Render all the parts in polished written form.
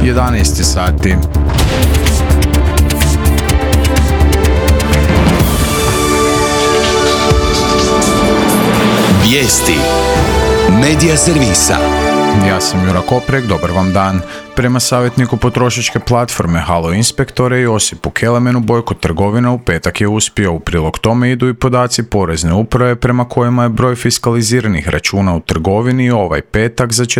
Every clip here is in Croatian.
11 sati. Vijesti Medija servisa. Ja sam Jura Koprek, dobar vam dan. Prema savjetniku potrošačke platforme Halo Inspektore Josipu Kelemenu, bojkot trgovina u petak je uspio. U prilog tome idu i podaci Porezne uprave prema kojima je broj fiskaliziranih računa u trgovini ovaj petak za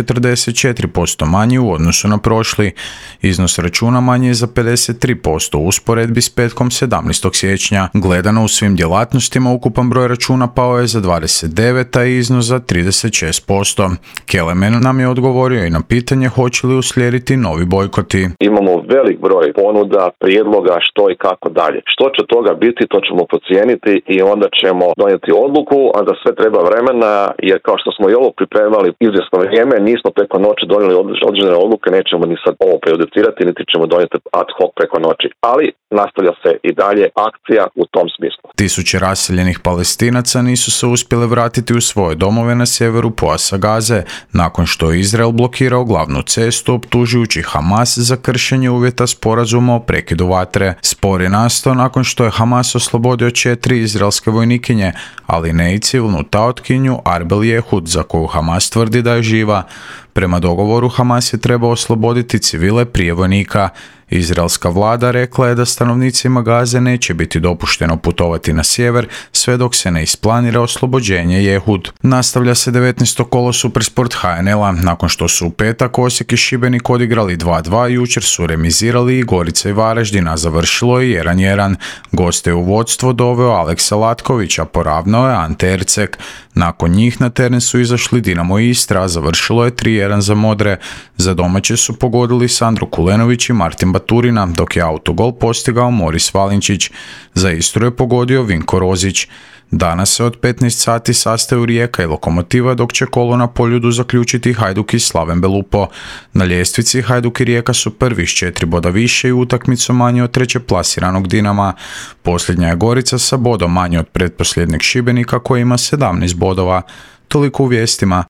44% manji u odnosu na prošli. Iznos računa manji je za 53% u usporedbi s petkom 17. siječnja. Gledano u svim djelatnostima, ukupan broj računa pao je za 29, a iznos za 36%. Kelemen nam je odgovorio i na pitanje hoće li uslijediti novi bojkoti. Imamo velik broj ponuda, prijedloga što i kako dalje. Što će toga biti, to ćemo procijeniti i onda ćemo donijeti odluku, a da sve treba vremena, jer kao što smo i ovo pripremali izvjesno vrijeme, nismo preko noći donijeli određene odluke, nećemo ni sad ovo prejudicirati, niti ćemo donijeti ad hoc preko noći. Ali nastavlja se i dalje akcija u tom smislu. Tisuće raseljenih Palestinaca nisu se uspjele vratiti u svoje domove na sjeveru pojasa Gaze, nakon što je Izrael blokirao glavnu cestu optužujući Hamas za kršenje uvjeta sporazuma o prekidu vatre. Spor je nastao nakon što je Hamas oslobodio 4 izraelske vojnikinje, ali ne i civilnu taotkinju Arbel Jehud, za koju Hamas tvrdi da je živa. Prema dogovoru Hamas je trebao osloboditi civile prije vojnika. Izraelska vlada rekla je da stanovnicima Gaze neće biti dopušteno putovati na sjever sve dok se ne isplanira oslobođenje Jehud. Nastavlja se 19. kolo Supersport HNL-a. Nakon što su u petak Osijek i Šibenik odigrali 2-2, jučer su remizirali i Gorica i Varaždin, a završilo je 1-1. Goste u vodstvo doveo Aleksa Latković, a poravnao je Ante Ercek. Nakon njih na teren su izašli Dinamo i Istra, a završilo je 3-1 za Modre. Za domaće su pogodili Sandro Kulenović i Martin Baturina, dok je autogol postigao Moris Valinčić. Za Istru je pogodio Vinko Rozić. Danas se od 15 sati sastaju Rijeka i Lokomotiva, dok će kolo na Poljudu zaključiti Hajduk i Slaven Belupo. Na ljestvici Hajduk i Rijeka su prvi s 4 boda više i utakmicom manje od treće plasiranog Dinama. Posljednja je Gorica sa bodom manje od pretposljednjeg Šibenika koji ima 17 bodova. Toliko u vijestima.